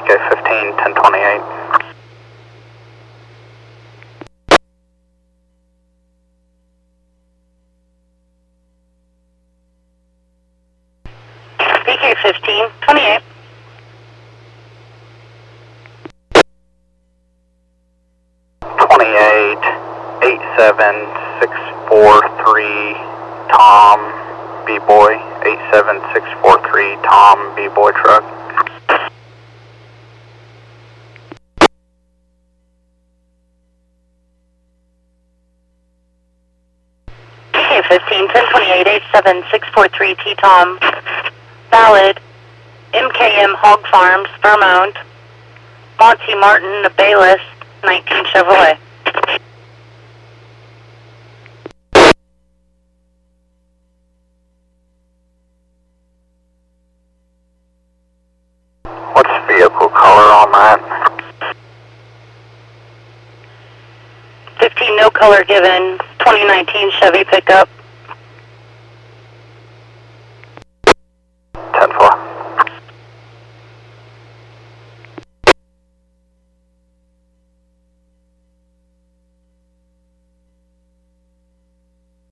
VK15, 1028. VK15, 28. '28, 87643 Tom B-Boy, 87643 Tom B-Boy truck. VK15, 1028, 87643 T-Tom. Valid. MKM Hog Farms, Vermont. Monty Martin, the Bayless, 19 Chevrolet. What's the vehicle color on that? 15, no color given. 2019 Chevy pickup. 10-4.